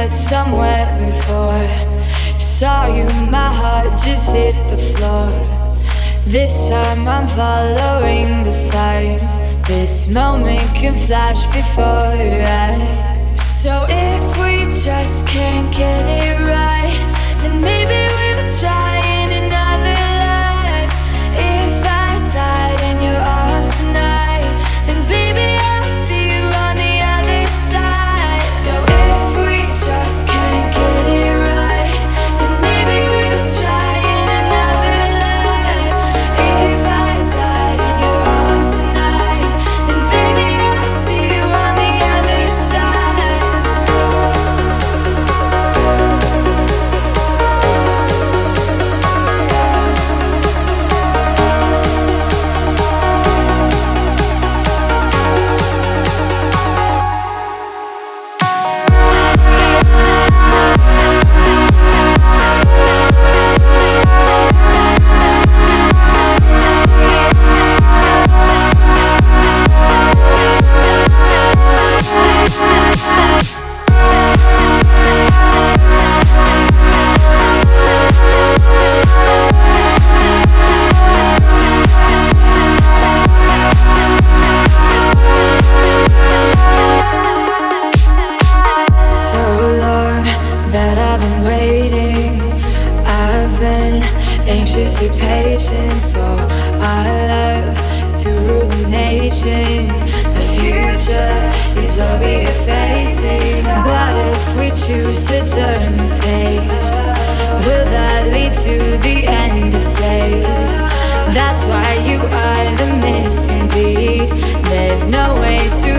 met somewhere before. Saw you, my heart just hit the floor. This time I'm following the signs. This moment can flash before your eyes. So if we just can't get it right, then maybe we'll try in another life. If I died in your arms tonight, then baby I'll see you on the other side. So if we just can't get it right, then maybe we'll try in another life. If I died in your arms tonight, then baby I'll see you on the other side. Anxiously patient for our love to rule the nations. The future is what we are facing. But if we choose to turn the page, will that lead to the end of days? That's why you are the missing piece. There's no way to